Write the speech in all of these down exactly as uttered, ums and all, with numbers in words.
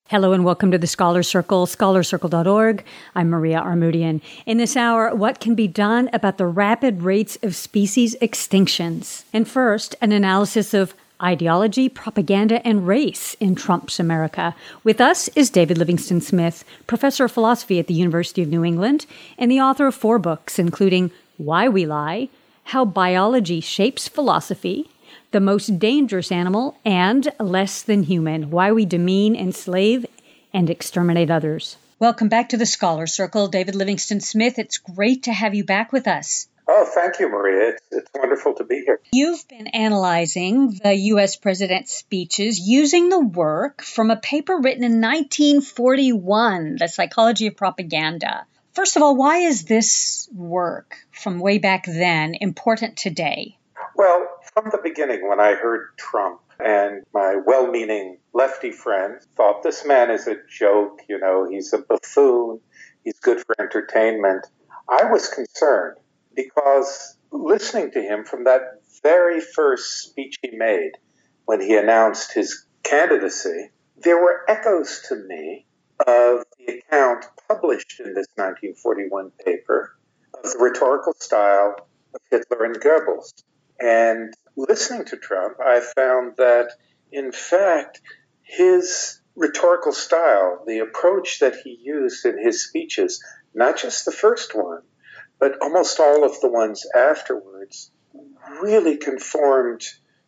Hello and welcome to the Scholar Circle, scholar circle dot org. I'm Maria Armoudian. In this hour, what can be done about the rapid rates of species extinctions? And first, an analysis of ideology, propaganda, and race in Trump's America. With us is David Livingston Smith, professor of philosophy at the University of New England, and the author of four books, including Why We Lie, How Biology Shapes Philosophy, The Most Dangerous Animal, and Less Than Human, Why We Demean, Enslave, and Exterminate Others. Welcome back to the Scholar Circle. David Livingston Smith, it's great to have you back with us. Oh, thank you, Maria. It's, it's wonderful to be here. You've been analyzing the U S president's speeches using the work from a paper written in nineteen forty-one, The Psychology of Propaganda. First of all, why is this work from way back then important today? Well, from the beginning, when I heard Trump, and my well-meaning lefty friends thought this man is a joke, you know, he's a buffoon, he's good for entertainment, I was concerned because listening to him from that very first speech he made when he announced his candidacy, there were echoes to me of the account published in this nineteen forty-one paper of the rhetorical style of Hitler and Goebbels. And listening to Trump, I found that, in fact, his rhetorical style, the approach that he used in his speeches, not just the first one, but almost all of the ones afterwards, really conformed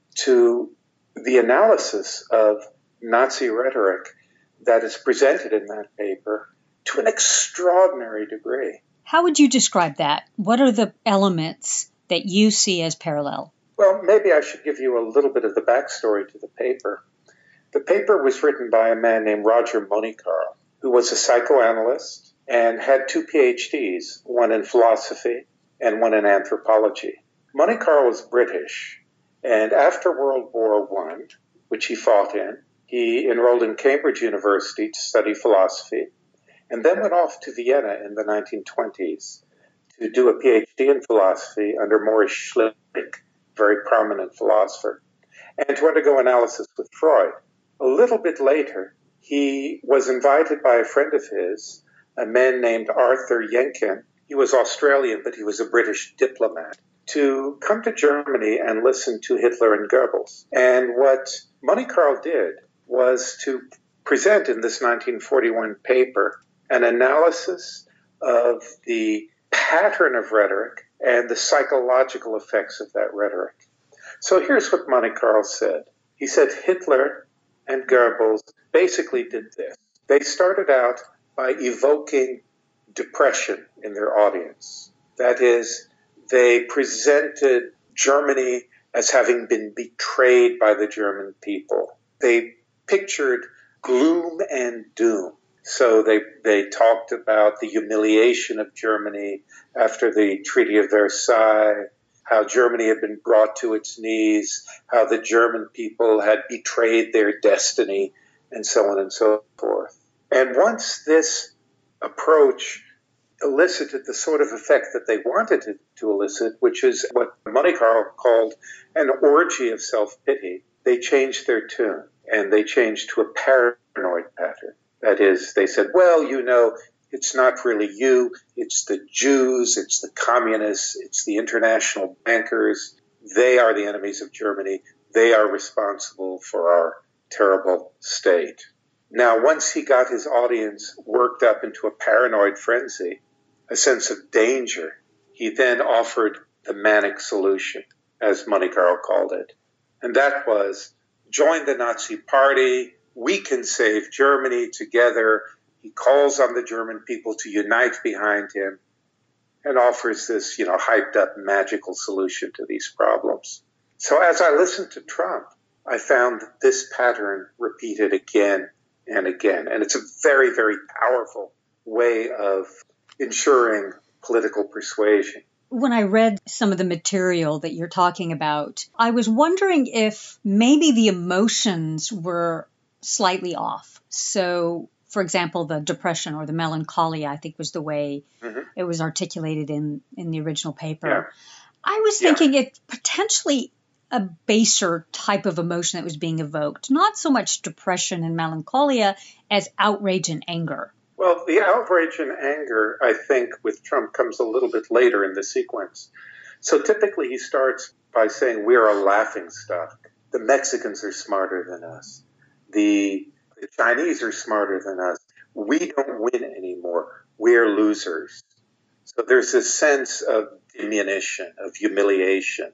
to the analysis of Nazi rhetoric that is presented in that paper to an extraordinary degree. How would you describe that? What are the elements that you see as parallel? Well, maybe I should give you a little bit of the backstory to the paper. The paper was written by a man named Roger Monicarl, who was a psychoanalyst and had two P H Ds, one in philosophy and one in anthropology. Monicarl was British, and after World War One, which he fought in, he enrolled in Cambridge University to study philosophy, and then went off to Vienna in the nineteen twenties to do a P H D in philosophy under Maurice Schlick, very prominent philosopher, and to undergo analysis with Freud. A little bit later, he was invited by a friend of his, a man named Arthur Jenkin. He was Australian, but he was a British diplomat, to come to Germany and listen to Hitler and Goebbels. And what Monicarl did was to present in this nineteen forty-one paper an analysis of the pattern of rhetoric and the psychological effects of that rhetoric. So here's what Monicarl said. He said Hitler and Goebbels basically did this. They started out by evoking depression in their audience. That is, they presented Germany as having been betrayed by the German people. They pictured gloom and doom. So they, they talked about the humiliation of Germany after the Treaty of Versailles, how Germany had been brought to its knees, how the German people had betrayed their destiny, and so on and so forth. And once this approach elicited the sort of effect that they wanted it to elicit, which is what Monicarl called an orgy of self-pity, they changed their tune, and they changed to a paranoid pattern. That is, they said, well, you know, it's not really you, it's the Jews, it's the communists, it's the international bankers. They are the enemies of Germany. They are responsible for our terrible state. Now, once he got his audience worked up into a paranoid frenzy, a sense of danger, he then offered the manic solution, as Monicarl called it. And that was, join the Nazi Party, we can save Germany together. He calls on the German people to unite behind him and offers this, you know, hyped up magical solution to these problems. So as I listened to Trump, I found this pattern repeated again and again. And it's a very, very powerful way of ensuring political persuasion. When I read some of the material that you're talking about, I was wondering if maybe the emotions were slightly off. So, for example, the depression or the melancholia, I think was the way mm-hmm. it was articulated in, in the original paper. Yeah. I was thinking yeah. it potentially a baser type of emotion that was being evoked, not so much depression and melancholia as outrage and anger. Well, the outrage and anger, I think, with Trump comes a little bit later in the sequence. So typically he starts by saying, we're a laughingstock. The Mexicans are smarter than us. The, the Chinese are smarter than us. We don't win anymore. We're losers. So there's this sense of diminution, of humiliation,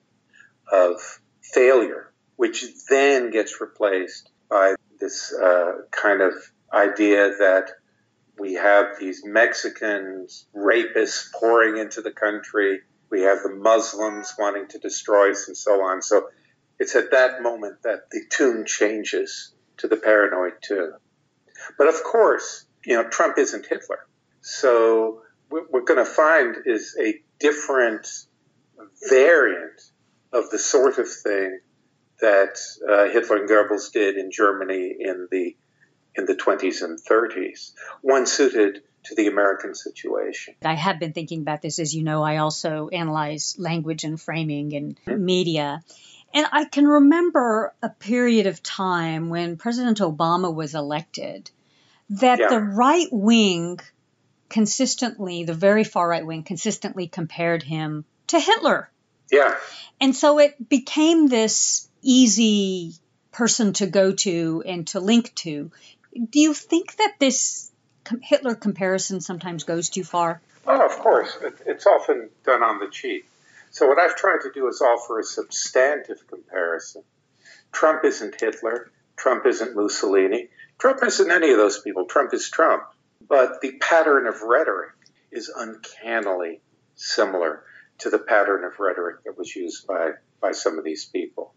of failure, which then gets replaced by this uh, kind of idea that we have these Mexicans, rapists pouring into the country. We have the Muslims wanting to destroy us and so on. So it's at that moment that the tune changes to the paranoid tune. But of course, you know, Trump isn't Hitler. So what we're going to find is a different variant of the sort of thing that uh, Hitler and Goebbels did in Germany in the in the twenties and thirties, one suited to the American situation. I have been thinking about this. As you know, I also analyze language and framing and mm-hmm. media. And I can remember a period of time when President Obama was elected that yeah. the right wing consistently, the very far right wing, consistently compared him to Hitler. Yeah. And so it became this easy person to go to and to link to. Do you think that this Hitler comparison sometimes goes too far? Oh, of course. It's often done on the cheap. So what I've tried to do is offer a substantive comparison. Trump isn't Hitler. Trump isn't Mussolini. Trump isn't any of those people. Trump is Trump. But the pattern of rhetoric is uncannily similar to the pattern of rhetoric that was used by, by some of these people.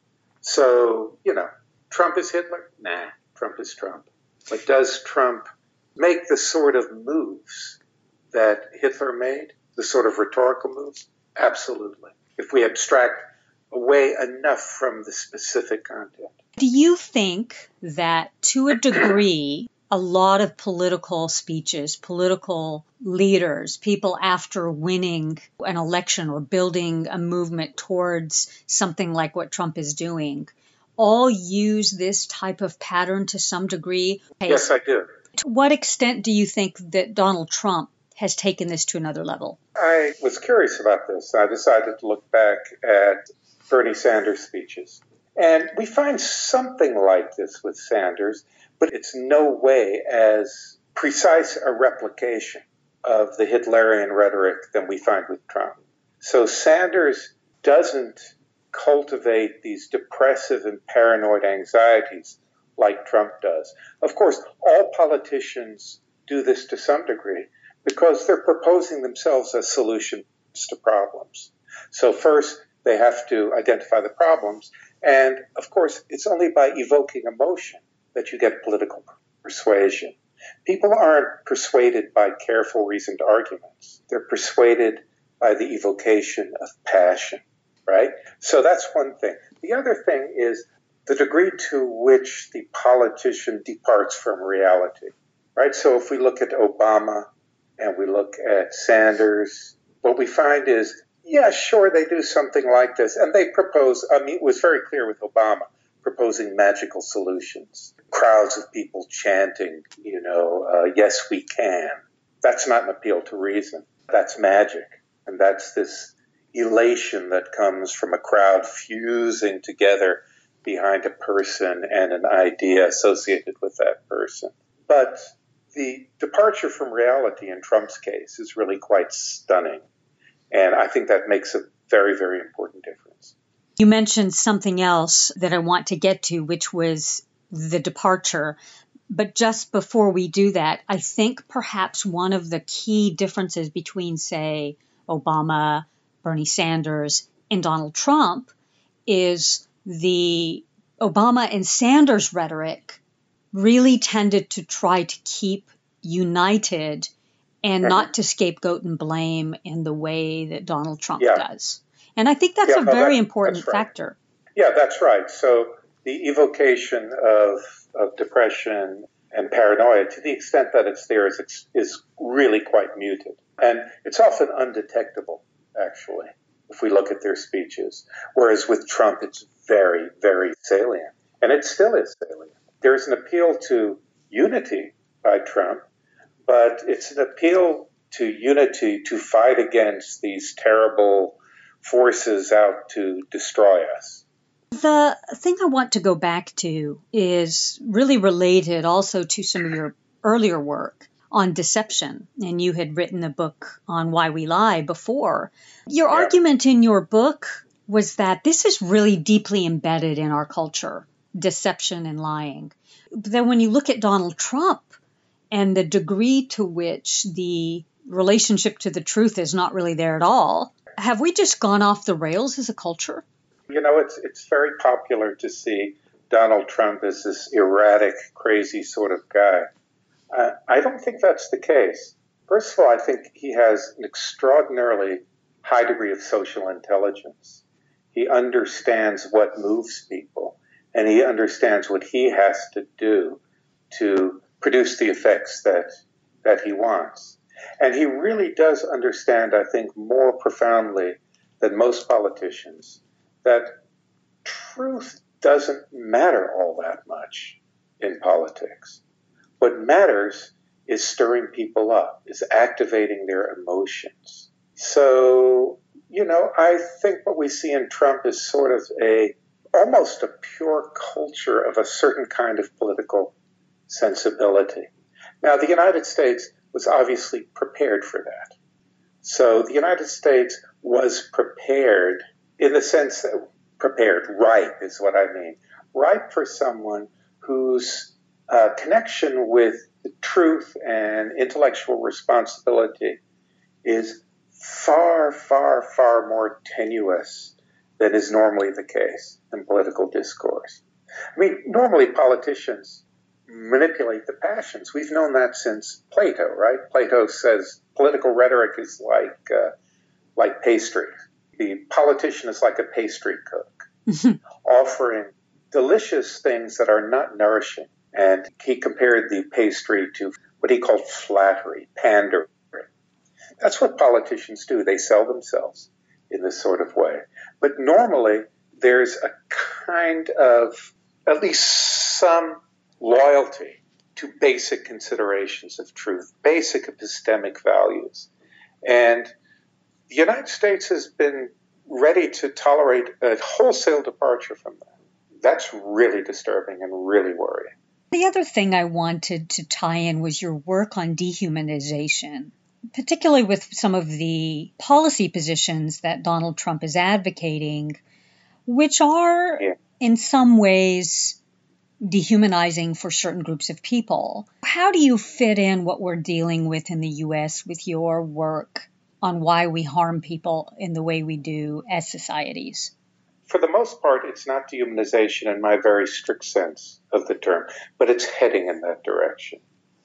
So, you know, Trump is Hitler? Nah, Trump is Trump. But does Trump make the sort of moves that Hitler made, the sort of rhetorical moves? Absolutely. If we abstract away enough from the specific content. Do you think that to a degree, a lot of political speeches, political leaders, people after winning an election or building a movement towards something like what Trump is doing, all use this type of pattern to some degree? Yes, I do. To what extent do you think that Donald Trump has taken this to another level? I was curious about this. I decided to look back at Bernie Sanders' speeches. And we find something like this with Sanders, but it's no way as precise a replication of the Hitlerian rhetoric than we find with Trump. So Sanders doesn't cultivate these depressive and paranoid anxieties like Trump does. Of course, all politicians do this to some degree because they're proposing themselves as solutions to problems. So first, they have to identify the problems. And of course, it's only by evoking emotion that you get political persuasion. People aren't persuaded by careful, reasoned arguments. They're persuaded by the evocation of passion, right? So that's one thing. The other thing is the degree to which the politician departs from reality, right? So if we look at Obama and we look at Sanders, what we find is, yeah, sure, they do something like this. And they propose, I mean, it was very clear with Obama, proposing magical solutions. Crowds of people chanting, you know, uh, yes, we can. That's not an appeal to reason. That's magic. And that's this elation that comes from a crowd fusing together behind a person and an idea associated with that person. But the departure from reality in Trump's case is really quite stunning. And I think that makes a very, very important difference. You mentioned something else that I want to get to, which was the departure. But just before we do that, I think perhaps one of the key differences between, say, Obama, Bernie Sanders, and Donald Trump is the Obama and Sanders rhetoric really tended to try to keep united and mm-hmm. not to scapegoat and blame in the way that Donald Trump yeah. does. And I think that's yeah, a no, very that, important right. factor. Yeah, that's right. So the evocation of, of depression and paranoia, to the extent that it's there, is, is really quite muted. And it's often undetectable, actually. if we look at their speeches. Whereas with Trump, it's very, very salient. And it still is salient. There's an appeal to unity by Trump, but it's an appeal to unity to fight against these terrible forces out to destroy us. The thing I want to go back to is really related also to some of your earlier work on deception. And you had written a book on Why We Lie before. Your yeah. argument in your book was that this is really deeply embedded in our culture, deception and lying. But then when you look at Donald Trump and the degree to which the relationship to the truth is not really there at all, have we just gone off the rails as a culture? You know, it's it's very popular to see Donald Trump as this erratic, crazy sort of guy. Uh, I don't think that's the case. First of all, I think he has an extraordinarily high degree of social intelligence. He understands what moves people, and he understands what he has to do to produce the effects that that he wants. And he really does understand, I think, more profoundly than most politicians, that truth doesn't matter all that much in politics. What matters is stirring people up, is activating their emotions. So, you know, I think what we see in Trump is sort of a, almost a pure culture of a certain kind of political sensibility. Now, the United States was obviously prepared for that. So the United States was prepared in the sense that prepared, ripe is what I mean, ripe for someone whose uh, connection with the truth and intellectual responsibility is far, far, far more tenuous than is normally the case in political discourse. I mean, normally politicians manipulate the passions. We've known that since Plato, right? Plato says political rhetoric is like uh, like pastry. The politician is like a pastry cook, offering delicious things that are not nourishing. And he compared the pastry to what he called flattery, pandering. That's what politicians do. They sell themselves in this sort of way. But normally, there's a kind of, at least some loyalty to basic considerations of truth, basic epistemic values. And the United States has been ready to tolerate a wholesale departure from that. That's really disturbing and really worrying. The other thing I wanted to tie in was your work on dehumanization, particularly with some of the policy positions that Donald Trump is advocating, which are yeah. in some ways dehumanizing for certain groups of people. How do you fit in what we're dealing with in the U S with your work on why we harm people in the way we do as societies? For the most part, it's not dehumanization in my very strict sense of the term, but it's heading in that direction.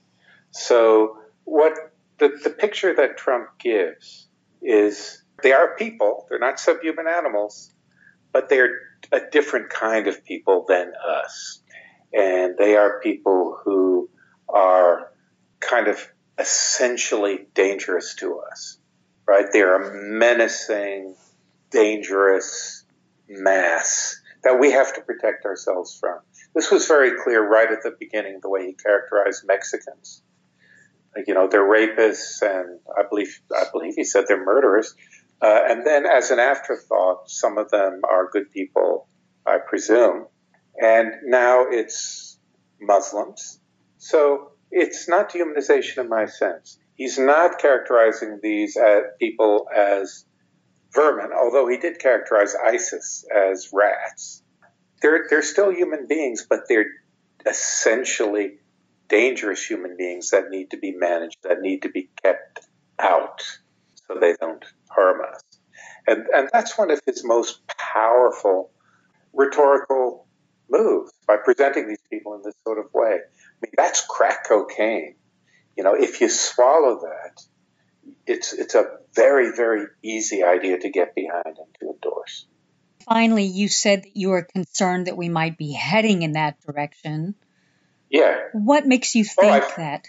So what the, the picture that Trump gives is they are people, they're not subhuman animals, but they're a different kind of people than us. And they are people who are kind of essentially dangerous to us, right? They are a menacing, dangerous mass that we have to protect ourselves from. This was very clear right at the beginning, the way he characterized Mexicans. Like, you know, they're rapists, and I believe I believe he said they're murderers. Uh, and then as an afterthought, some of them are good people, I presume. And now it's Muslims. So it's not dehumanization in my sense. He's not characterizing these uh, people as vermin, although he did characterize ISIS as rats. They're, they're still human beings, but they're essentially dangerous human beings that need to be managed, that need to be kept out so they don't harm us. And, and that's one of his most powerful rhetorical moves, by presenting these people in this sort of way. I mean, that's crack cocaine. You know, if you swallow that, it's it's a very, very easy idea to get behind and to endorse. Finally, you said that you were concerned that we might be heading in that direction. Yeah. What makes you think well, I, that?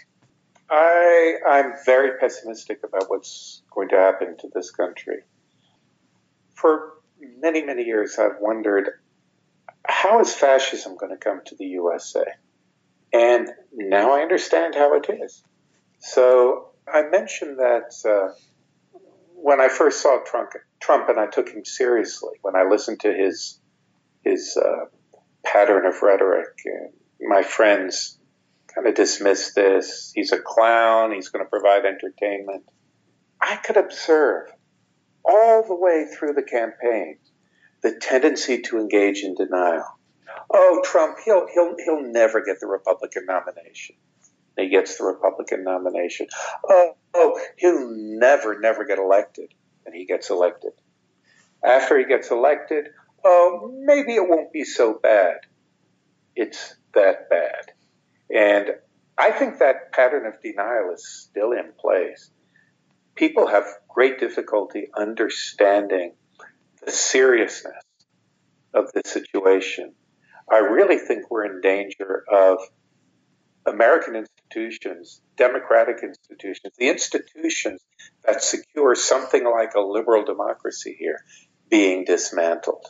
I, I'm very pessimistic about what's going to happen to this country. for many, many years, I've wondered, how is fascism going to come to the U S A? And now I understand how it is. So I mentioned that uh, when I first saw Trump, Trump, and I took him seriously, when I listened to his his uh, pattern of rhetoric, and my friends kind of dismissed this. He's a clown. He's going to provide entertainment. I could observe all the way through the campaign the tendency to engage in denial. Oh, Trump, he'll he'll he'll never get the Republican nomination. He gets the Republican nomination. Oh, oh, he'll never, never get elected, and he gets elected. After he gets elected, oh, maybe it won't be so bad. It's that bad. And I think that pattern of denial is still in place. People have great difficulty understanding the seriousness of the situation. I really think we're in danger of American institutions, democratic institutions, the institutions that secure something like a liberal democracy here, being dismantled.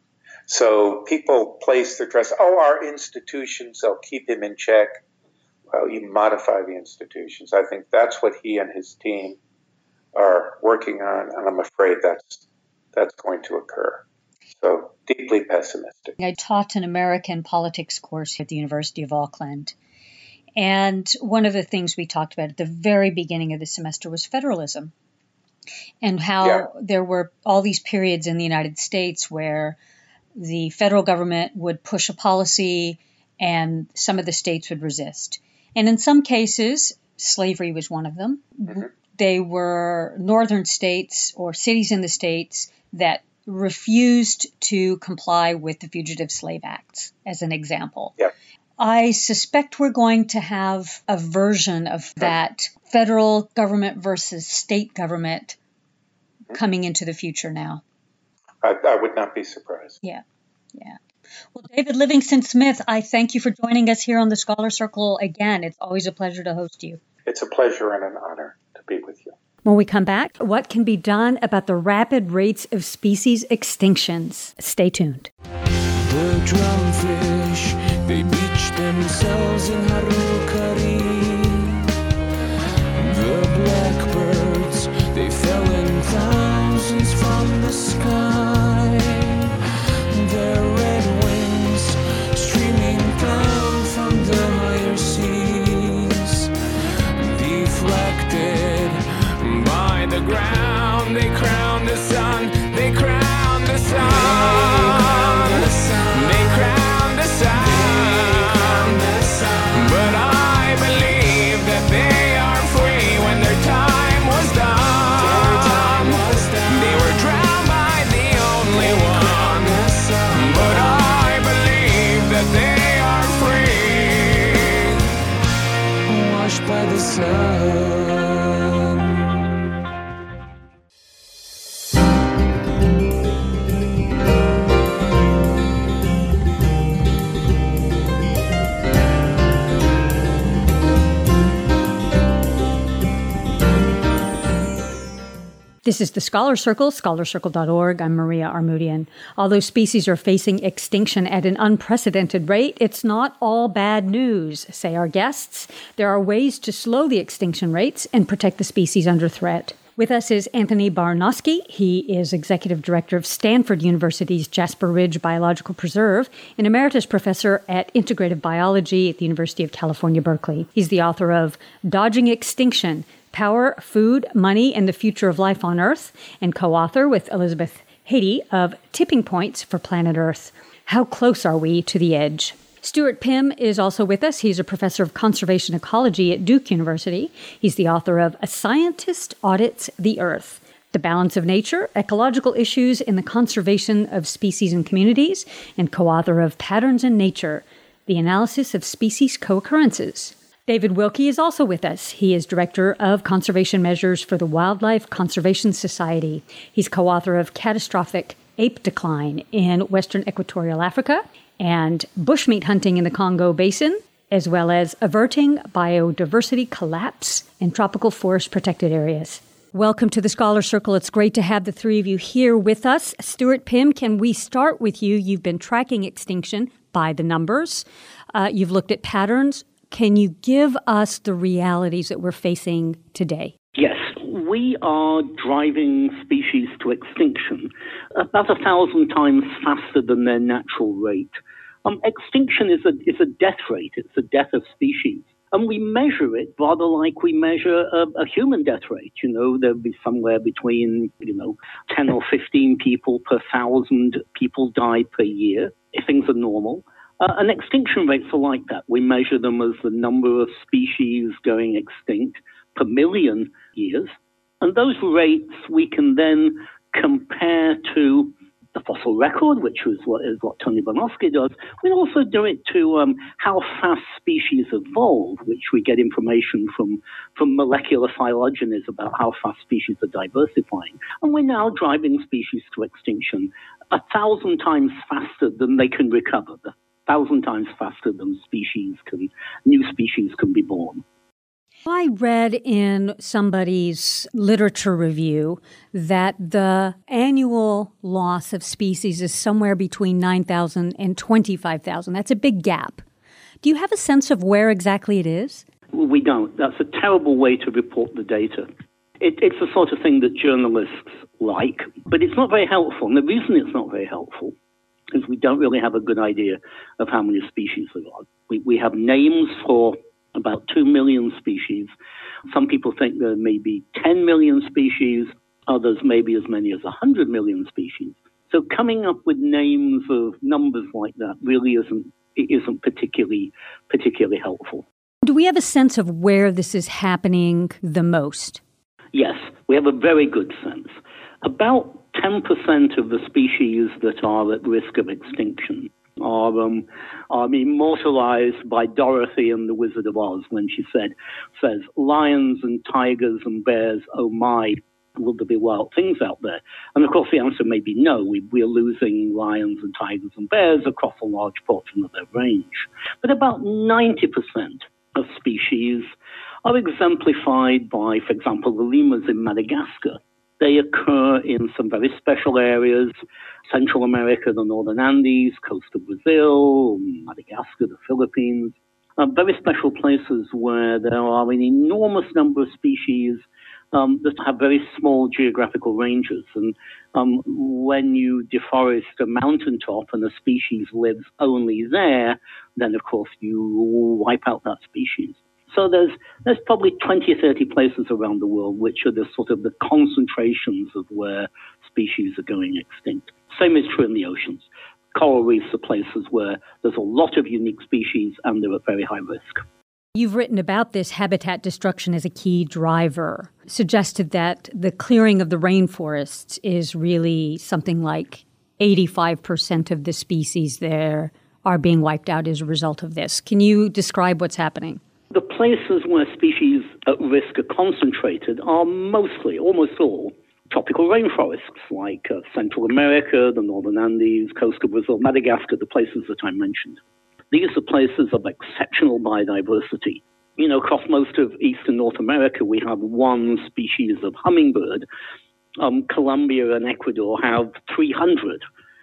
So people place their trust, oh, our institutions, they'll keep him in check. Well, you modify the institutions. I think that's what he and his team are working on, and I'm afraid that's that's going to occur. So deeply pessimistic. I taught an American politics course at the University of Auckland. And one of the things we talked about at the very beginning of the semester was federalism, and how yeah. there were all these periods in the United States where the federal government would push a policy and some of the states would resist. And in some cases, slavery was one of them. Mm-hmm. They were northern states or cities in the states that refused to comply with the Fugitive Slave Acts, as an example. Yeah. I suspect we're going to have a version of that federal government versus state government coming into the future now. I, I would not be surprised. Yeah, yeah. Well, David Livingston Smith, I thank you for joining us here on the Scholar Circle again. It's always a pleasure to host you. It's a pleasure and an honor to be with you. When we come back, what can be done about the rapid rates of species extinctions? Stay tuned. The drumfish, they beach themselves in Harukari. The blackbirds, they fell in thousands from the sky. Their red wings streaming down from the higher seas, deflected by the ground. They crown the sun, they crown the sun. They crown the sun. But I believe that they are free when their time was done. They were drowned by the only one. But I believe that they are free, washed by the sun. This is the Scholar Circle, scholar circle dot org. I'm Maria Armoudian. Although species are facing extinction at an unprecedented rate, it's not all bad news, say our guests. There are ways to slow the extinction rates and protect the species under threat. With us is Anthony Barnosky. He is Executive Director of Stanford University's Jasper Ridge Biological Preserve and Emeritus Professor at Integrative Biology at the University of California, Berkeley. He's the author of Dodging Extinction, Power, Food, Money, and the Future of Life on Earth, and co-author with Elizabeth Haiti of Tipping Points for Planet Earth. How close are we to the edge? Stuart Pimm is also with us. He's a professor of conservation ecology at Duke University. He's the author of A Scientist Audits the Earth, The Balance of Nature, Ecological Issues in the Conservation of Species and Communities, and co-author of Patterns in Nature, The Analysis of Species Co-occurrences. David Wilkie is also with us. He is Director of Conservation Measures for the Wildlife Conservation Society. He's co-author of Catastrophic Ape Decline in Western Equatorial Africa and Bushmeat Hunting in the Congo Basin, as well as Averting Biodiversity Collapse in Tropical Forest Protected Areas. Welcome to the Scholar Circle. It's great to have the three of you here with us. Stuart Pimm, can we start with you? You've been tracking extinction by the numbers. Uh, you've looked at patterns. Can you give us the realities that we're facing today? Yes, we are driving species to extinction about a thousand times faster than their natural rate. Um, extinction is a is a death rate. It's a death of species. And we measure it rather like we measure a, a human death rate. You know, there'll be somewhere between, you know, ten or fifteen people per thousand people die per year if things are normal. Uh, and extinction rates are like that. We measure them as the number of species going extinct per million years. And those rates we can then compare to the fossil record, which is what, is what Tony Bonaski does. We also do it to um, how fast species evolve, which we get information from, from molecular phylogenies about how fast species are diversifying. And we're now driving species to extinction a thousand times faster than they can recover, a thousand times faster than species can, new species can be born. I read in somebody's literature review that the annual loss of species is somewhere between nine thousand and twenty-five thousand. That's a big gap. Do you have a sense of where exactly it is? We don't. That's a terrible way to report the data. It, it's the sort of thing that journalists like, but it's not very helpful. And the reason it's not very helpful is we don't really have a good idea of how many species there are. We, we have names for about two million species. Some people think there may be ten million species, others maybe as many as one hundred million species. So coming up with names of numbers like that really isn't it isn't particularly particularly helpful. Do we have a sense of where this is happening the most? Yes, we have a very good sense. About ten percent of the species that are at risk of extinction are, um, are immortalized by Dorothy in The Wizard of Oz when she said, says, lions and tigers and bears, oh my, will there be wild things out there? And of course the answer may be no. We, we're losing lions and tigers and bears across a large portion of their range. But about ninety percent of species are exemplified by, for example, the lemurs in Madagascar. They occur in some very special areas, Central America, the Northern Andes, coast of Brazil, Madagascar, the Philippines, uh, very special places where there are an enormous number of species um, that have very small geographical ranges. And um, when you deforest a mountaintop and a species lives only there, then of course you wipe out that species. So there's there's probably twenty or thirty places around the world which are the sort of the concentrations of where species are going extinct. Same is true in the oceans. Coral reefs are places where there's a lot of unique species and they're at very high risk. You've written about this habitat destruction as a key driver, suggested that the clearing of the rainforests is really something like eighty-five percent of the species there are being wiped out as a result of this. Can you describe what's happening? The places where species at risk are concentrated are mostly, almost all, tropical rainforests like uh, Central America, the Northern Andes, coast of Brazil, Madagascar, the places that I mentioned. These are places of exceptional biodiversity. You know, across most of eastern North America, we have one species of hummingbird. Um, Colombia and Ecuador have three hundred.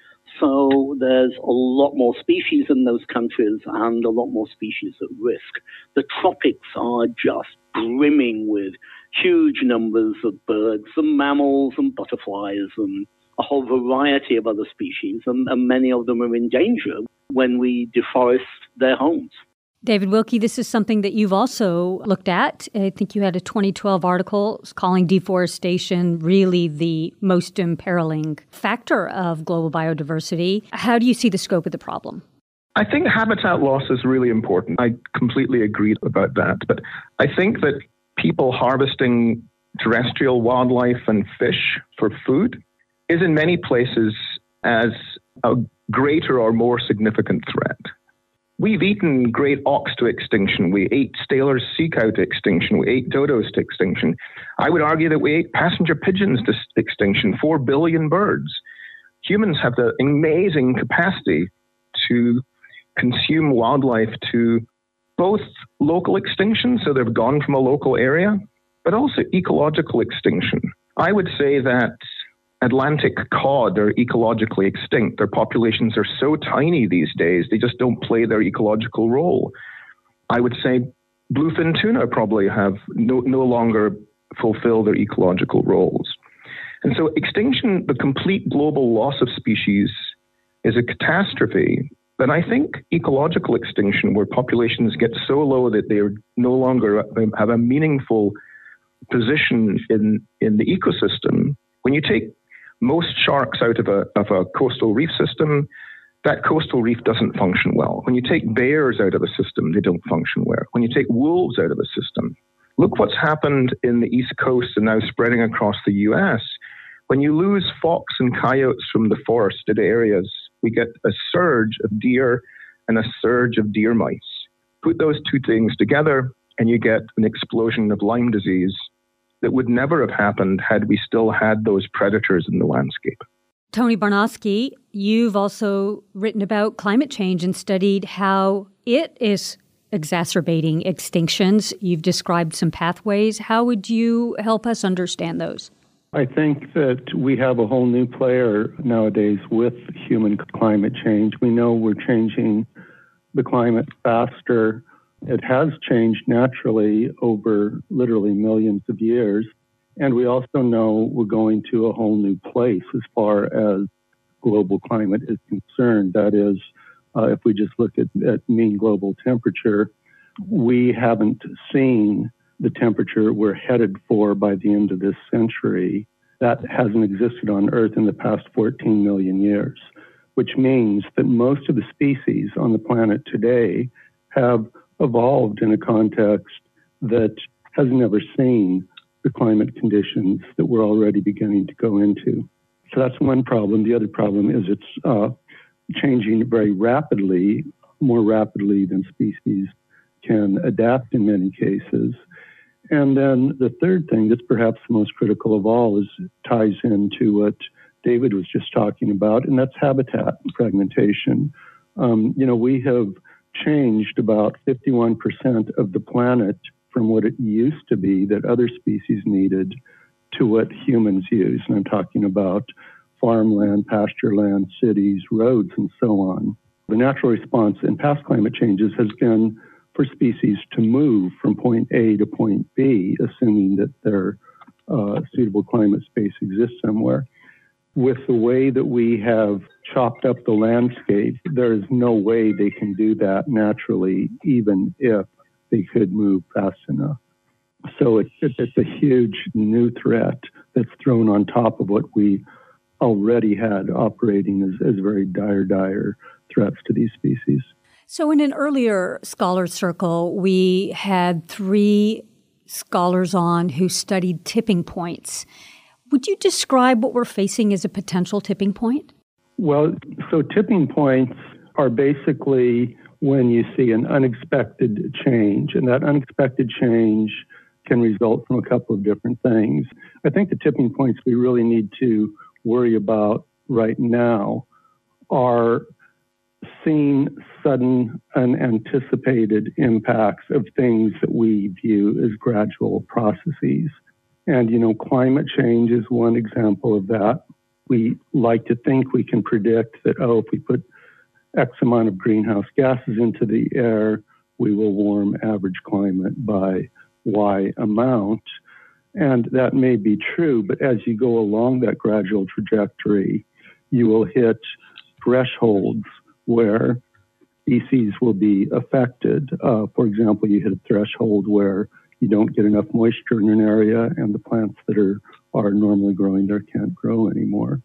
So there's a lot more species in those countries and a lot more species at risk. The tropics are just brimming with huge numbers of birds and mammals and butterflies and a whole variety of other species, and, and many of them are in danger when we deforest their homes. David Wilkie, this is something that you've also looked at. I think you had a twenty twelve article calling deforestation really the most imperiling factor of global biodiversity. How do you see the scope of the problem? I think habitat loss is really important. I completely agree about that. But I think that people harvesting terrestrial wildlife and fish for food is in many places as a greater or more significant threat. We've eaten great auks to extinction. We ate Staler's sea cow to extinction. We ate dodos to extinction. I would argue that we ate passenger pigeons to extinction, four billion birds. Humans have the amazing capacity to consume wildlife to both local extinction, so they've gone from a local area, but also ecological extinction. I would say that Atlantic cod are ecologically extinct. Their populations are so tiny these days, they just don't play their ecological role. I would say bluefin tuna probably have no, no longer fulfill their ecological roles. And so extinction, the complete global loss of species, is a catastrophe. But I think ecological extinction, where populations get so low that they are no longer have a meaningful position in, in the ecosystem, when you take most sharks out of a, of a coastal reef system, that coastal reef doesn't function well. When you take bears out of a system, they don't function well. When you take wolves out of a system, look what's happened in the East Coast and now spreading across the U S. When you lose fox and coyotes from the forested areas, we get a surge of deer and a surge of deer mice. Put those two things together and you get an explosion of Lyme disease that would never have happened had we still had those predators in the landscape. Tony Barnosky, you've also written about climate change and studied how it is exacerbating extinctions. You've described some pathways. How would you help us understand those? I think that we have a whole new player nowadays with human climate change. We know we're changing the climate faster. It has changed naturally over literally millions of years. And we also know we're going to a whole new place as far as global climate is concerned. That is, uh, if we just look at, at mean global temperature, we haven't seen the temperature we're headed for by the end of this century. That hasn't existed on Earth in the past fourteen million years, which means that most of the species on the planet today have evolved in a context that has never seen the climate conditions that we're already beginning to go into. So that's one problem. The other problem is it's uh, changing very rapidly, more rapidly than species can adapt in many cases. And then the third thing that's perhaps the most critical of all is ties into what David was just talking about, and that's habitat fragmentation. Um, you know, we have changed about fifty-one percent of the planet from what it used to be that other species needed to what humans use. And I'm talking about farmland, pasture land, cities, roads, and so on. The natural response in past climate changes has been for species to move from point A to point B, assuming that their uh, suitable climate space exists somewhere. With the way that we have chopped up the landscape, there is no way they can do that naturally, even if they could move fast enough. So it's, it's a huge new threat that's thrown on top of what we already had operating as, as very dire, dire threats to these species. So in an earlier Scholar Circle, we had three scholars on who studied tipping points. Would you describe what we're facing as a potential tipping point? Well, so tipping points are basically when you see an unexpected change, and that unexpected change can result from a couple of different things. I think the tipping points we really need to worry about right now are seeing sudden, unanticipated impacts of things that we view as gradual processes. And, you know, climate change is one example of that. We like to think we can predict that, oh, if we put X amount of greenhouse gases into the air, we will warm average climate by Y amount. And that may be true, but as you go along that gradual trajectory, you will hit thresholds where species will be affected. Uh, for example, you hit a threshold where you don't get enough moisture in an area and the plants that are, are normally growing there can't grow anymore.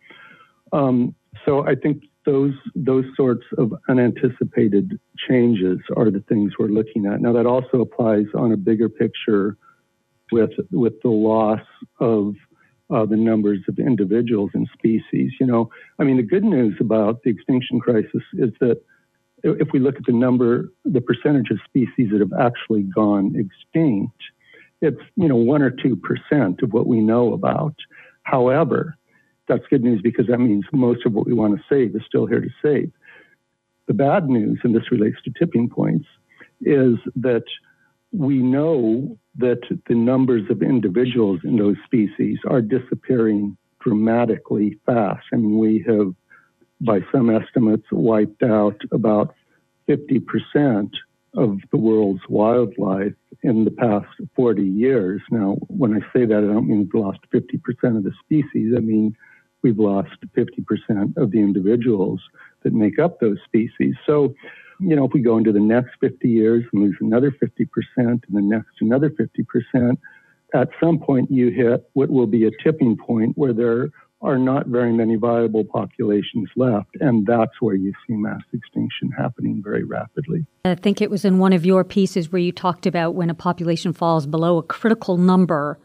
Um, so I think those those sorts of unanticipated changes are the things we're looking at. Now that also applies on a bigger picture with with the loss of uh, the numbers of individuals and species. You know, I mean, the good news about the extinction crisis is that if we look at the number, the percentage of species that have actually gone extinct, it's, you know, one or two percent of what we know about. However, that's good news because that means most of what we want to save is still here to save. The bad news, and this relates to tipping points, is that we know that the numbers of individuals in those species are disappearing dramatically fast. I mean, we have, by some estimates, wiped out about fifty percent of the world's wildlife in the past forty years. Now, when I say that, I don't mean we've lost fifty percent of the species. I mean, we've lost fifty percent of the individuals that make up those species. So, you know, if we go into the next fifty years and lose another fifty percent and the next another fifty percent, at some point you hit what will be a tipping point where there are not very many viable populations left. And that's where you see mass extinction happening very rapidly. I think it was in one of your pieces where you talked about when a population falls below a critical number,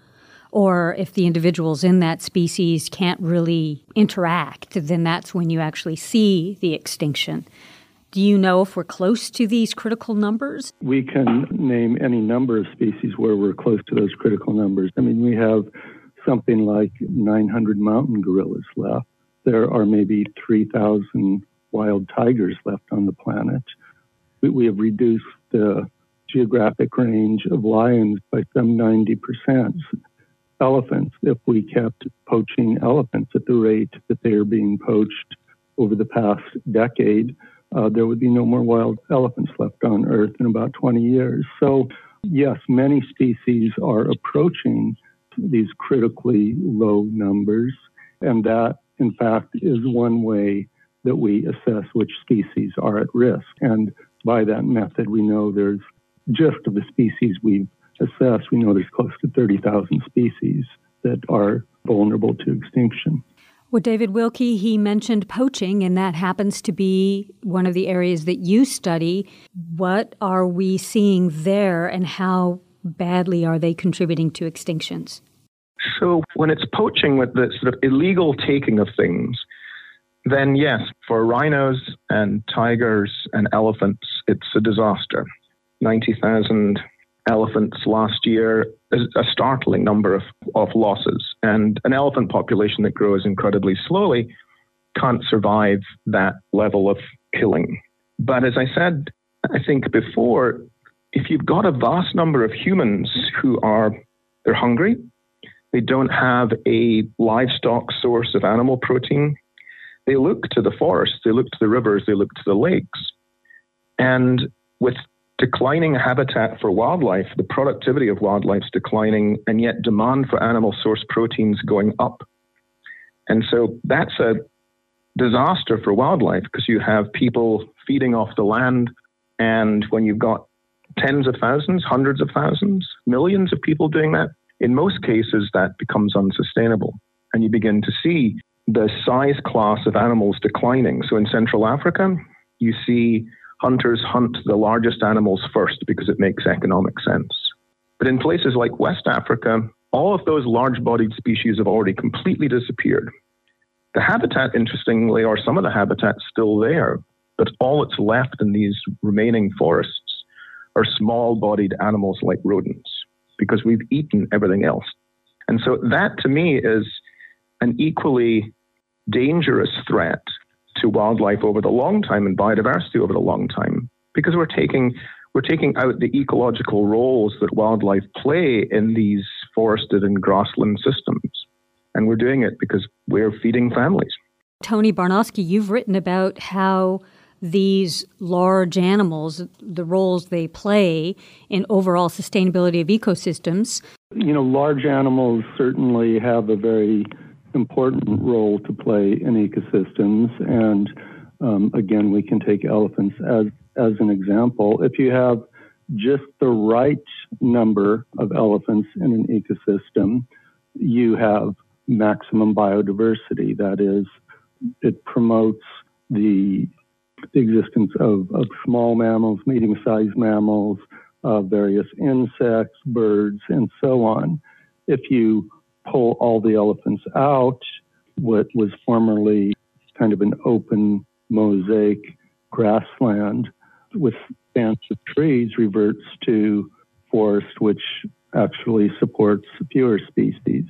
or if the individuals in that species can't really interact, then that's when you actually see the extinction. Do you know if we're close to these critical numbers? We can name any number of species where we're close to those critical numbers. I mean, we have something like nine hundred mountain gorillas left. There are maybe three thousand wild tigers left on the planet. We, we have reduced the geographic range of lions by some ninety percent. Elephants, if we kept poaching elephants at the rate that they are being poached over the past decade, uh, there would be no more wild elephants left on Earth in about twenty years. So, yes, many species are approaching these critically low numbers, and that, in fact, is one way that we assess which species are at risk. And by that method, we know there's, just of the species we've assessed, we know there's close to thirty thousand species that are vulnerable to extinction. Well, David Wilkie, he mentioned poaching, and that happens to be one of the areas that you study. What are we seeing there, and how badly are they contributing to extinctions? So when it's poaching with the sort of illegal taking of things, then yes, for rhinos and tigers and elephants, it's a disaster. ninety thousand elephants last year is a startling number of, of losses. And an elephant population that grows incredibly slowly can't survive that level of killing. But as I said, I think before, if you've got a vast number of humans who are, they're hungry, they don't have a livestock source of animal protein, they look to the forests, they look to the rivers, they look to the lakes. And with declining habitat for wildlife, the productivity of wildlife is declining, and yet demand for animal source proteins going up. And so that's a disaster for wildlife, because you have people feeding off the land, and when you've got tens of thousands, hundreds of thousands, millions of people doing that, in most cases that becomes unsustainable. And you begin to see the size class of animals declining. So in Central Africa, you see hunters hunt the largest animals first because it makes economic sense. But in places like West Africa, all of those large-bodied species have already completely disappeared. The habitat, interestingly, or some of the habitat's still there, but all that's left in these remaining forests are small-bodied animals like rodents, because we've eaten everything else. And so that, to me, is an equally dangerous threat to wildlife over the long time and biodiversity over the long time, because we're taking we're taking out the ecological roles that wildlife play in these forested and grassland systems. And we're doing it because we're feeding families. Tony Barnosky, you've written about how these large animals, the roles they play in overall sustainability of ecosystems. You know, large animals certainly have a very important role to play in ecosystems. And um, again, we can take elephants as, as an example. If you have just the right number of elephants in an ecosystem, you have maximum biodiversity. That is, it promotes the the existence of, of small mammals, medium-sized mammals, uh, various insects, birds, and so on. If you pull all the elephants out, what was formerly kind of an open mosaic grassland with stands of trees reverts to forest, which actually supports fewer species.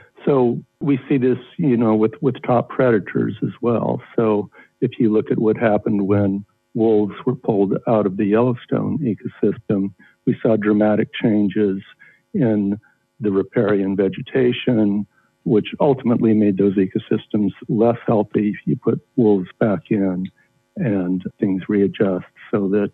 So we see this, you know, with, with top predators as well. So if you look at what happened when wolves were pulled out of the Yellowstone ecosystem, we saw dramatic changes in the riparian vegetation, which ultimately made those ecosystems less healthy. You put wolves back in and things readjust so that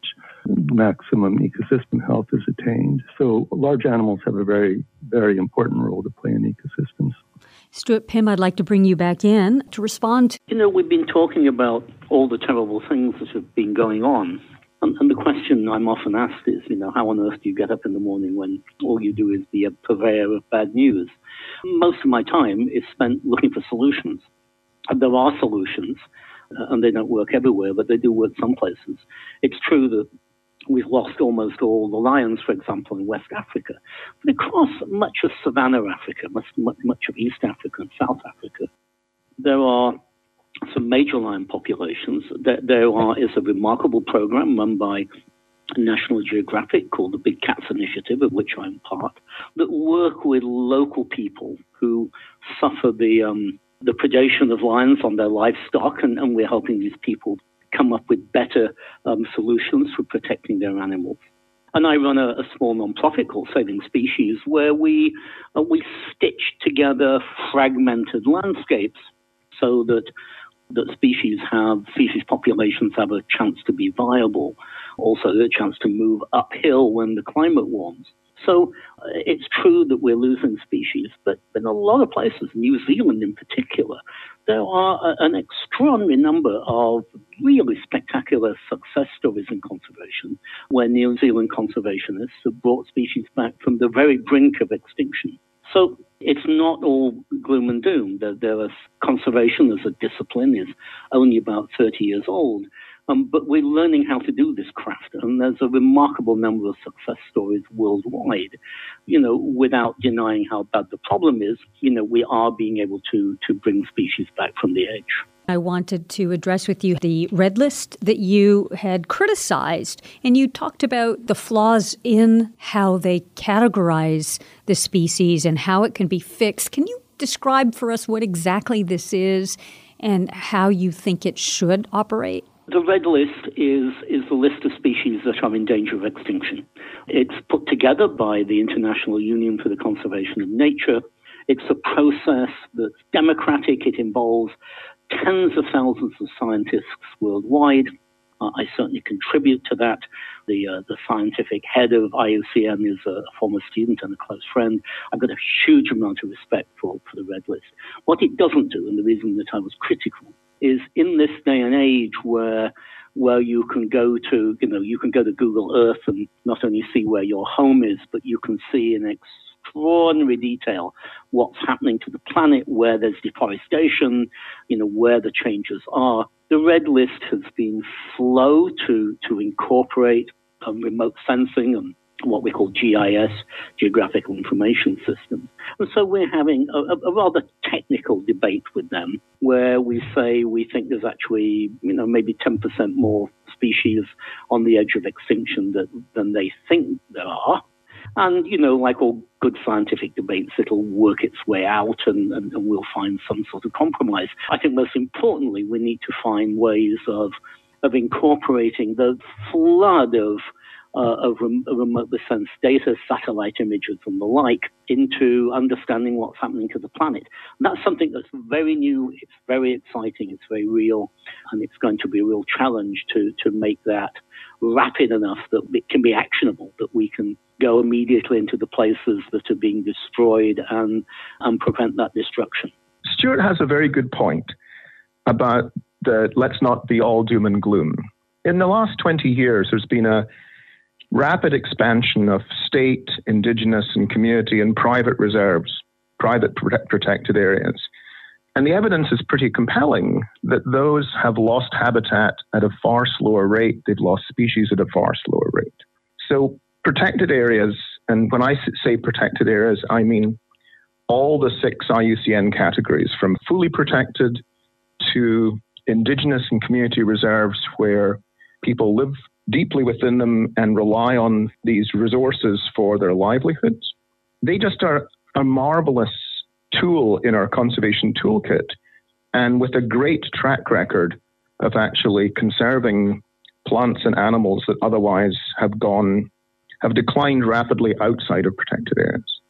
maximum ecosystem health is attained. So large animals have a very, very important role to play in ecosystems. Stuart Pimm, I'd like to bring you back in to respond. You know, we've been talking about all the terrible things that have been going on. And, and the question I'm often asked is, you know, how on earth do you get up in the morning when all you do is be a purveyor of bad news? Most of my time is spent looking for solutions. And there are solutions, uh, and they don't work everywhere, but they do work some places. It's true that we've lost almost all the lions, for example, in West Africa. But across much of Savannah Africa, much, much of East Africa and South Africa, there are some major lion populations. There, there are, is a remarkable program run by National Geographic called the Big Cats Initiative, of which I'm part, that work with local people who suffer the um, the predation of lions on their livestock, and, and we're helping these people come up with better um, solutions for protecting their animals. And I run a, a small non-profit called Saving Species, where we uh, we stitch together fragmented landscapes so that that species have, species populations have a chance to be viable, also a chance to move uphill when the climate warms. So uh, it's true that we're losing species, but in a lot of places, New Zealand in particular, there are a, an extraordinary number of really spectacular success stories in conservation, where New Zealand conservationists have brought species back from the very brink of extinction. So it's not all gloom and doom. There, there is conservation as a discipline is only about thirty years old. Um, but we're learning how to do this craft, and there's a remarkable number of success stories worldwide. You know, without denying how bad the problem is, you know, we are being able to to bring species back from the edge. I wanted to address with you the red list that you had criticized, and you talked about the flaws in how they categorize the species and how it can be fixed. Can you describe for us what exactly this is and how you think it should operate? The red list is, is the list of species that are in danger of extinction. It's put together by the International Union for the Conservation of Nature. It's a process that's democratic. It involves tens of thousands of scientists worldwide. Uh, I certainly contribute to that. The uh, the scientific head of I U C N is a former student and a close friend. I've got a huge amount of respect for, for the red list. What it doesn't do, and the reason that I was critical, is in this day and age where where you can go to, you know, you can go to Google Earth and not only see where your home is, but you can see in extraordinary detail what's happening to the planet, where there's deforestation, you know, where the changes are. The red list has been slow to, to incorporate um, remote sensing and what we call G I S, Geographical Information Systems. And so we're having a, a rather technical debate with them where we say we think there's actually, you know, maybe ten percent more species on the edge of extinction that, than they think there are. And, you know, like all good scientific debates, it'll work its way out and, and, and we'll find some sort of compromise. I think most importantly, we need to find ways of of incorporating the flood of Uh, of rem- remotely sensed data, satellite images and the like, into understanding what's happening to the planet. And that's something that's very new, it's very exciting, it's very real, and it's going to be a real challenge to, to make that rapid enough that it can be actionable, that we can go immediately into the places that are being destroyed and, and prevent that destruction. Stuart has a very good point about the let's not be all doom and gloom. In the last twenty years, there's been a rapid expansion of state, indigenous, and community and private reserves, private prote- protected areas. And the evidence is pretty compelling that those have lost habitat at a far slower rate. They've lost species at a far slower rate. So protected areas, and when I say protected areas, I mean all the six I U C N categories, from fully protected to indigenous and community reserves where people live deeply within them and rely on these resources for their livelihoods. They just are a marvelous tool in our conservation toolkit, and with a great track record of actually conserving plants and animals that otherwise have gone, have declined rapidly outside of protected areas.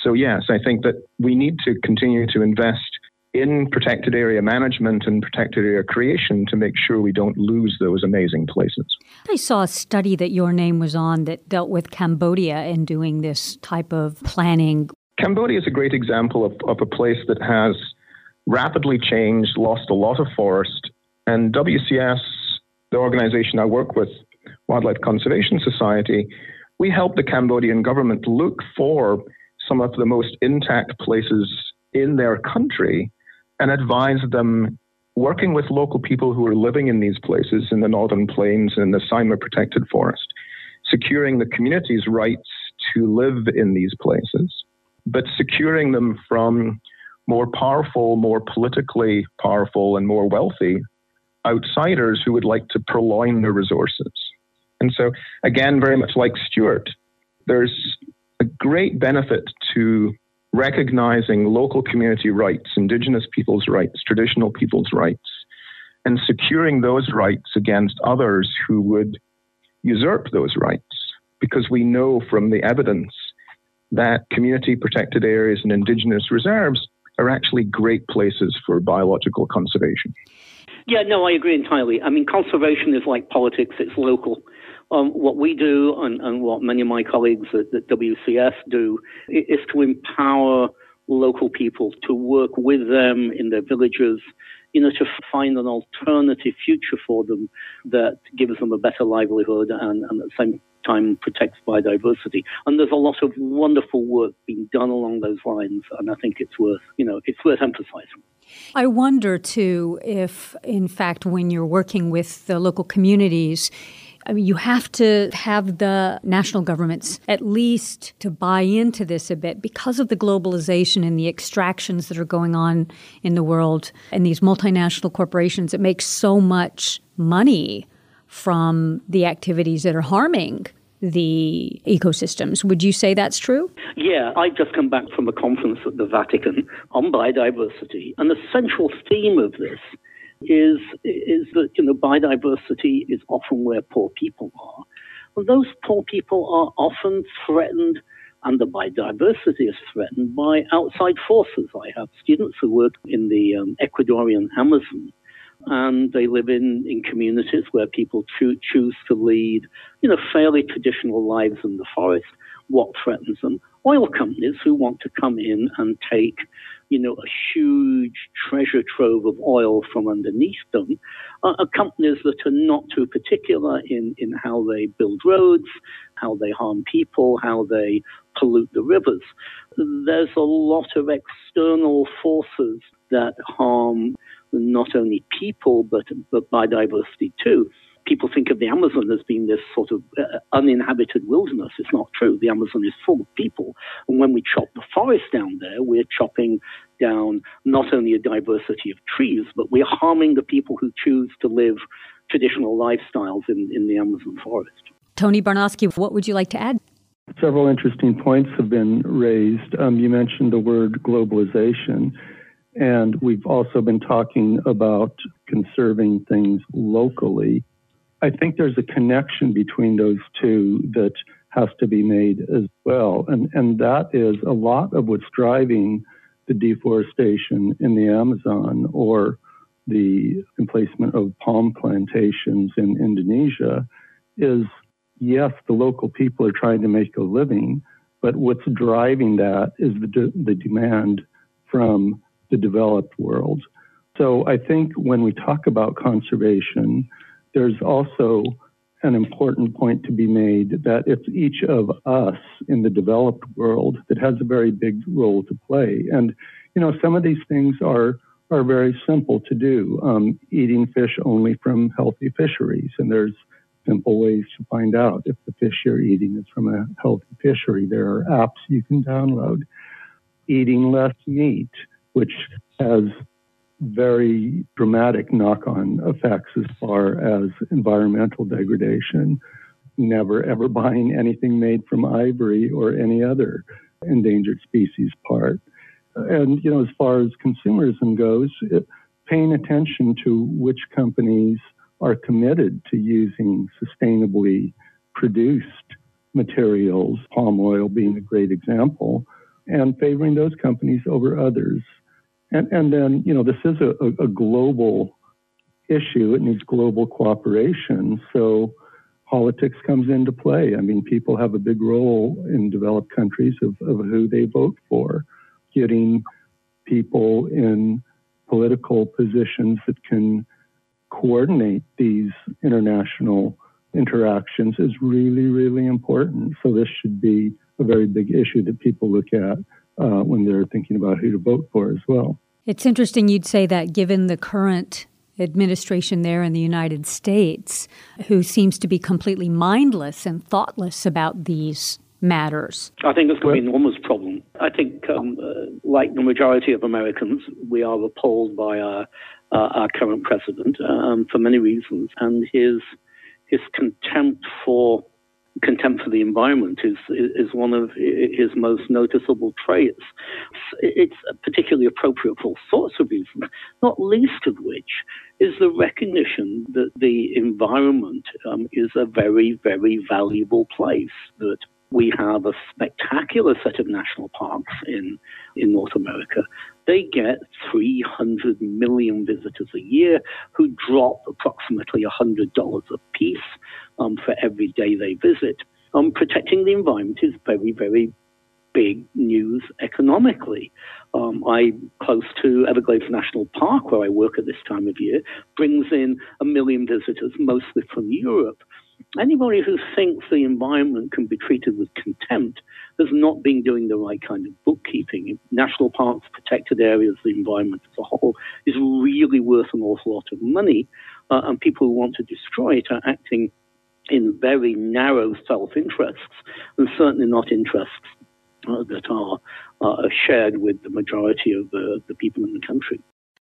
So yes, I think that we need to continue to invest in protected area management and protected area creation to make sure we don't lose those amazing places. I saw a study that your name was on that dealt with Cambodia and doing this type of planning. Cambodia is a great example of, of a place that has rapidly changed, lost a lot of forest, and W C S, the organization I work with, Wildlife Conservation Society, we help the Cambodian government look for some of the most intact places in their country and advise them, working with local people who are living in these places in the Northern Plains and the Sima Protected Forest, securing the community's rights to live in these places, but securing them from more powerful, more politically powerful, and more wealthy outsiders who would like to purloin their resources. And so, again, very much like Stuart, there's a great benefit to recognizing local community rights, indigenous people's rights, traditional people's rights, and securing those rights against others who would usurp those rights. Because we know from the evidence that community protected areas and indigenous reserves are actually great places for biological conservation. Yeah, no, I agree entirely. I mean, conservation is like politics, it's local. Um, what we do and, and what many of my colleagues at, at W C S do is to empower local people to work with them in their villages, you know, to find an alternative future for them that gives them a better livelihood and, and at the same time protects biodiversity. And there's a lot of wonderful work being done along those lines, and I think it's worth, you know, it's worth emphasizing. I wonder, too, if, in fact, when you're working with the local communities, I mean, you have to have the national governments at least to buy into this a bit because of the globalization and the extractions that are going on in the world and these multinational corporations. It makes so much money from the activities that are harming the ecosystems. Would you say that's true? Yeah, I've just come back from a conference at the Vatican on biodiversity, and the central theme of this is is that, you know, biodiversity is often where poor people are. Well, those poor people are often threatened, and the biodiversity is threatened by outside forces. I have students who work in the um, Ecuadorian Amazon, and they live in, in communities where people cho- choose to lead, you know, fairly traditional lives in the forest. What threatens them? Oil companies who want to come in and take, you know, a huge treasure trove of oil from underneath them, uh, are companies that are not too particular in, in how they build roads, how they harm people, how they pollute the rivers. There's a lot of external forces that harm not only people, but, but biodiversity too. People think of the Amazon as being this sort of uh, uninhabited wilderness. It's not true. The Amazon is full of people. And when we chop the forest down there, we're chopping down not only a diversity of trees, but we're harming the people who choose to live traditional lifestyles in, in the Amazon forest. Tony Barnosky, what would you like to add? Several interesting points have been raised. Um, you mentioned the word globalization, and we've also been talking about conserving things locally. I think there's a connection between those two that has to be made as well. And, and that is a lot of what's driving the deforestation in the Amazon or the emplacement of palm plantations in Indonesia is, yes, the local people are trying to make a living, but what's driving that is the, de- the demand from the developed world. So I think when we talk about conservation, there's also an important point to be made that it's each of us in the developed world that has a very big role to play. And, you know, some of these things are are very simple to do. Um, eating fish only from healthy fisheries. And there's simple ways to find out if the fish you're eating is from a healthy fishery. There are apps you can download. Eating less meat, which has very dramatic knock-on effects as far as environmental degradation. Never, ever buying anything made from ivory or any other endangered species part. And, you know, as far as consumerism goes, it, paying attention to which companies are committed to using sustainably produced materials, palm oil being a great example, and favoring those companies over others. And, and then, you know, this is a, a global issue. It needs global cooperation. So politics comes into play. I mean, people have a big role in developed countries of, of who they vote for. Getting people in political positions that can coordinate these international interactions is really, really important. So this should be a very big issue that people look at uh, when they're thinking about who to vote for as well. It's interesting you'd say that, given the current administration there in the United States, who seems to be completely mindless and thoughtless about these matters. I think it's going to be an enormous problem. I think, um, uh, like the majority of Americans, we are appalled by our, uh, our current president um, for many reasons, and his his contempt for contempt for the environment is is one of his most noticeable traits. It's particularly appropriate for all sorts of reasons, not least of which is the recognition that the environment um, is a very, very valuable place, that we have a spectacular set of national parks in, in North America. They get three hundred million visitors a year who drop approximately one hundred dollars a piece um, for every day they visit. Um, protecting the environment is very, very big news economically. Um, I'm close to Everglades National Park, where I work at this time of year, brings in a million visitors, mostly from Europe. Anybody who thinks the environment can be treated with contempt has not been doing the right kind of bookkeeping. National parks, protected areas, the environment as a whole is really worth an awful lot of money, uh, and people who want to destroy it are acting in very narrow self-interests, and certainly not interests uh, that are uh, shared with the majority of the, the people in the country.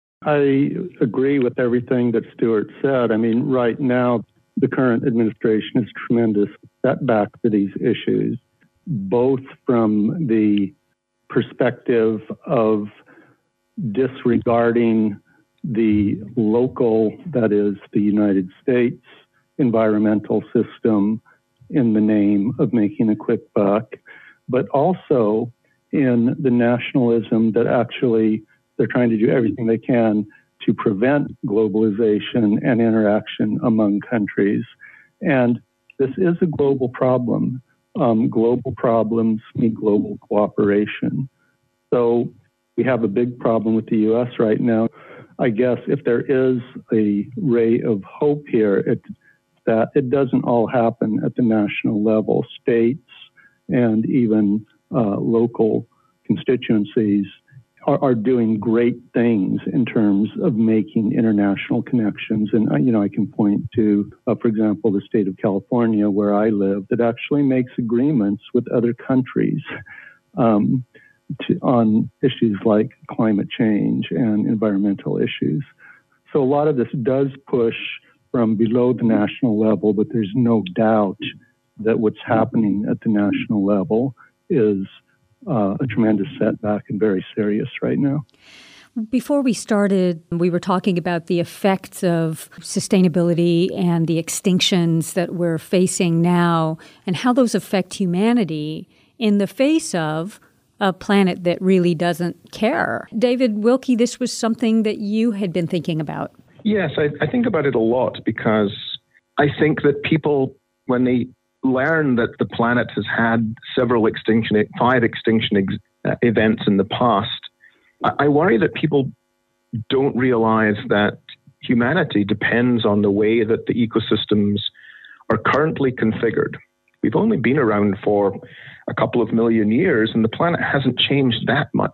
I agree with everything that Stuart said. I mean, right now, the current administration is a tremendous setback for these issues, both from the perspective of disregarding the local, that is, the United States environmental system in the name of making a quick buck, but also in the nationalism that actually they're trying to do everything they can to prevent globalization and interaction among countries. And this is a global problem. Um, global problems need global cooperation. So we have a big problem with the U S right now. I guess if there is a ray of hope here, it's that it doesn't all happen at the national level. States and even uh, local constituencies are, are doing great things in terms of making international connections. And, uh, you know, I can point to, uh, for example, the state of California, where I live, that actually makes agreements with other countries um, to, on issues like climate change and environmental issues. So a lot of this does push from below the national level, but there's no doubt that what's happening at the national level is uh, a tremendous setback and very serious right now. Before we started, we were talking about the effects of sustainability and the extinctions that we're facing now and how those affect humanity in the face of a planet that really doesn't care. David Wilkie, this was something that you had been thinking about. Yes, I, I think about it a lot because I think that people, when they learn that the planet has had several extinction, five extinction ex- uh, events in the past, I, I worry that people don't realize that humanity depends on the way that the ecosystems are currently configured. We've only been around for a couple of million years, and the planet hasn't changed that much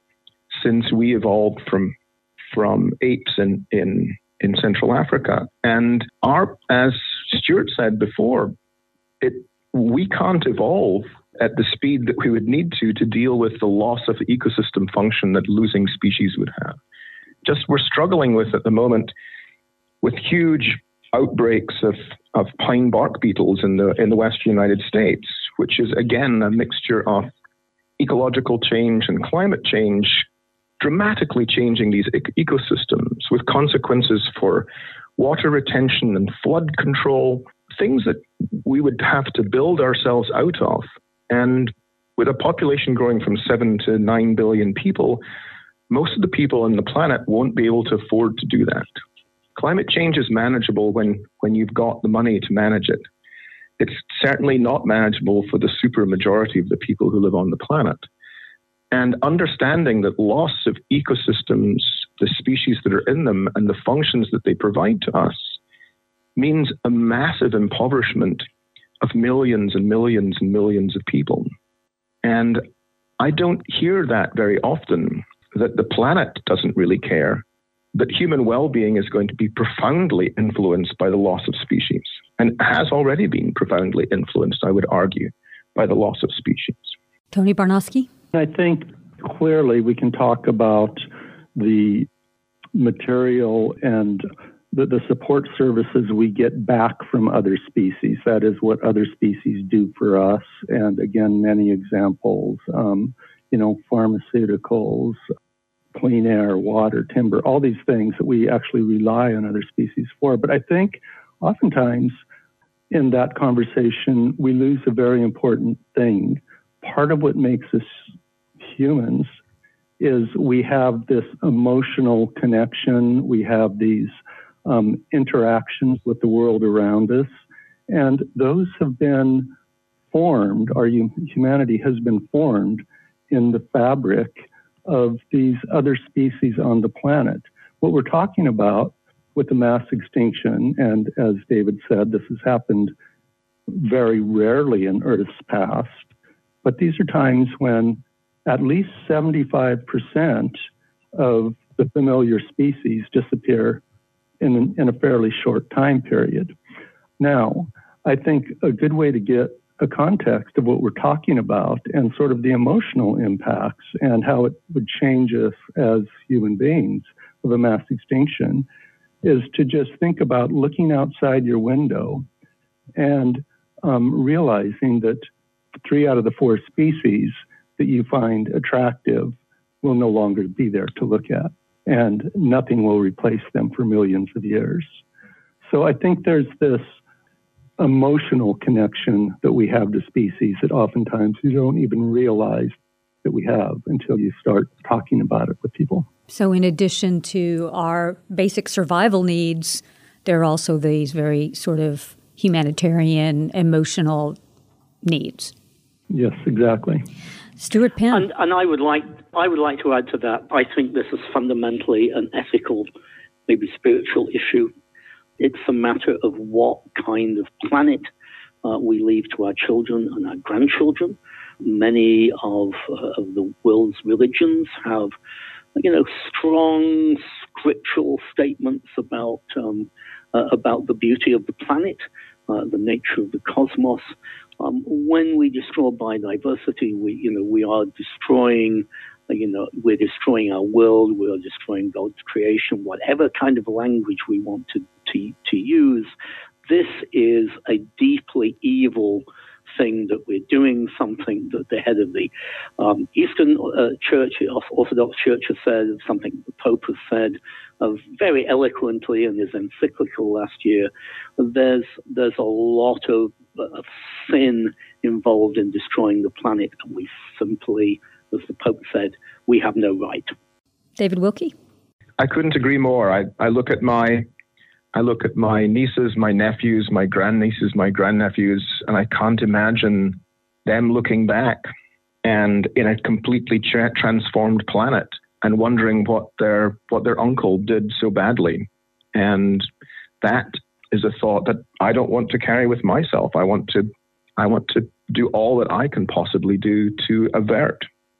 since we evolved from from apes in, in, in Central Africa. And our, as Stuart said before, it, we can't evolve at the speed that we would need to to deal with the loss of ecosystem function that losing species would have. Just we're struggling with at the moment with huge outbreaks of, of pine bark beetles in the in the western United States, which is again a mixture of ecological change and climate change, dramatically changing these e- ecosystems with consequences for water retention and flood control, things that we would have to build ourselves out of. And With a population growing from seven to nine billion people, most of the people on the planet won't be able to afford to do that. Climate change is manageable when, when you've got the money to manage it. It's certainly not manageable for the supermajority of the people who live on the planet. And understanding that loss of ecosystems, the species that are in them, and the functions that they provide to us means a massive impoverishment of millions and millions and millions of people. And I don't hear that very often, that the planet doesn't really care, that human well-being is going to be profoundly influenced by the loss of species, and has already been profoundly influenced, I would argue, by the loss of species. Tony Barnosky? I think clearly we can talk about the material and the, the support services we get back from other species. That is what other species do for us. And again, many examples, um, you know, pharmaceuticals, clean air, water, timber, all these things that we actually rely on other species for. But I think oftentimes in that conversation, we lose a very important thing. Part of what makes us humans is we have this emotional connection. We have these um, interactions with the world around us. And those have been formed, our humanity has been formed in the fabric of these other species on the planet. What we're talking about with the mass extinction, and as David said, this has happened very rarely in Earth's past, but these are times when at least seventy-five percent of the familiar species disappear in, in a fairly short time period. Now, I think a good way to get a context of what we're talking about and sort of the emotional impacts and how it would change us as human beings of a mass extinction is to just think about looking outside your window and um, realizing that three out of the four species that you find attractive will no longer be there to look at, and nothing will replace them for millions of years. So I think there's this emotional connection that we have to species that oftentimes you don't even realize that we have until you start talking about it with people. So in addition to our basic survival needs, there are also these very sort of humanitarian, emotional needs. Yes, exactly. Stuart Penn. And, and I would like I would like to add to that. I think this is fundamentally an ethical, maybe spiritual issue. It's a matter of what kind of planet uh, we leave to our children and our grandchildren. Many of, uh, of the world's religions have, you know, strong scriptural statements about um, uh, about the beauty of the planet, uh, the nature of the cosmos. Um, when we destroy biodiversity, we, you know, we are destroying, you know, we're destroying our world. We are destroying God's creation. Whatever kind of language we want to to, to use, this is a deeply evil thing that we're doing, something that the head of the um, Eastern uh, Church, Orthodox Church, has said, something the Pope has said uh, very eloquently in his encyclical last year. There's there's a lot of, of sin involved in destroying the planet, and we simply, as the Pope said, we have no right. David Wilkie? I couldn't agree more. I, I look at my I look at my nieces, my nephews, my grandnieces, my grandnephews, and I can't imagine them looking back and in a completely tra- transformed planet and wondering what their what their uncle did so badly. And that is a thought that I don't want to carry with myself. I want to I want to do all that I can possibly do to avert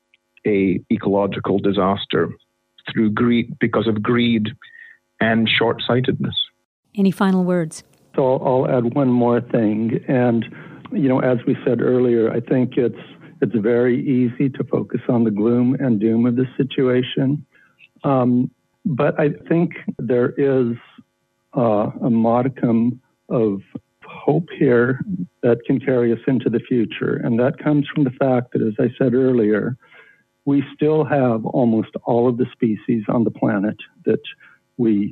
a ecological disaster through greed, because of greed and short-sightedness. Any final words? So I'll add one more thing. And, you know, as we said earlier, I think it's it's very easy to focus on the gloom and doom of the situation. Um, but I think there is uh, a modicum of hope here that can carry us into the future. And that comes from the fact that, as I said earlier, we still have almost all of the species on the planet that we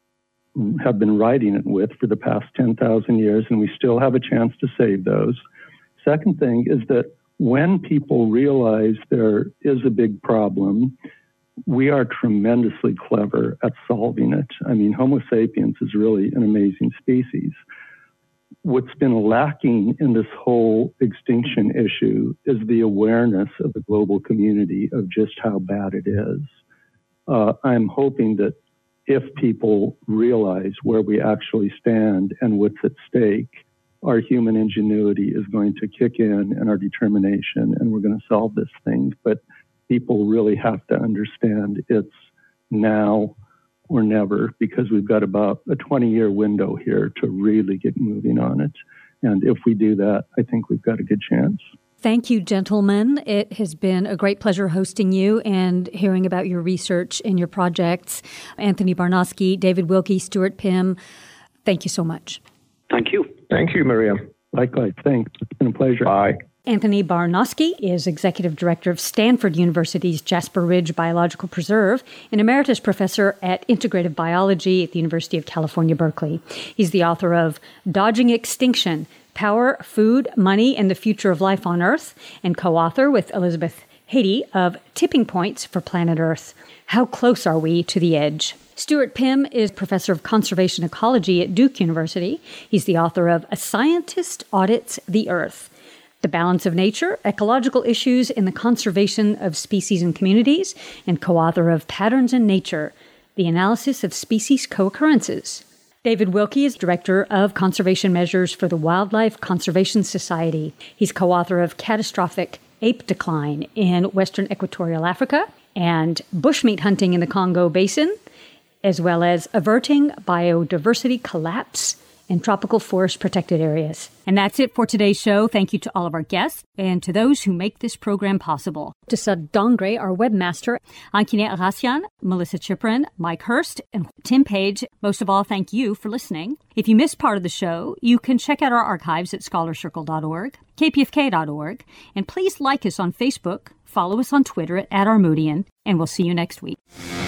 have been riding it with for the past ten thousand years, and we still have a chance to save those. Second thing is that when people realize there is a big problem, we are tremendously clever at solving it. I mean, Homo sapiens is really an amazing species. What's been lacking in this whole extinction issue is the awareness of the global community of just how bad it is. Uh, I'm hoping that if people realize where we actually stand and what's at stake, our human ingenuity is going to kick in and our determination, and we're going to solve this thing. But people really have to understand it's now or never, because we've got about a twenty-year window here to really get moving on it. And if we do that, I think we've got a good chance. Thank you, gentlemen. It has been a great pleasure hosting you and hearing about your research and your projects. Anthony Barnosky, David Wilkie, Stuart Pimm, thank you so much. Thank you. Thank you, Maria. Likewise. Thanks. It's been a pleasure. Bye. Anthony Barnosky is Executive Director of Stanford University's Jasper Ridge Biological Preserve and Emeritus Professor at Integrative Biology at the University of California, Berkeley. He's the author of Dodging Extinction, Power, Food, Money, and the Future of Life on Earth, and co-author with Elizabeth Haiti of Tipping Points for Planet Earth. How close are we to the edge? Stuart Pimm is Professor of Conservation Ecology at Duke University. He's the author of A Scientist Audits the Earth, The Balance of Nature, Ecological Issues in the Conservation of Species and Communities, and co-author of Patterns in Nature, The Analysis of Species Co-occurrences. David Wilkie is Director of Conservation Measures for the Wildlife Conservation Society. He's co-author of Catastrophic Ape Decline in Western Equatorial Africa and Bushmeat Hunting in the Congo Basin, as well as Averting Biodiversity Collapse in Tropical Forest Protected Areas. And that's it for today's show. Thank you to all of our guests and to those who make this program possible. To Sud Dongre, our webmaster, Ankine Arasian, Melissa Chiprin, Mike Hurst, and Tim Page. Most of all, thank you for listening. If you missed part of the show, you can check out our archives at scholar circle dot org, k p f k dot org, and please like us on Facebook, follow us on Twitter at, at Armoodian, and we'll see you next week.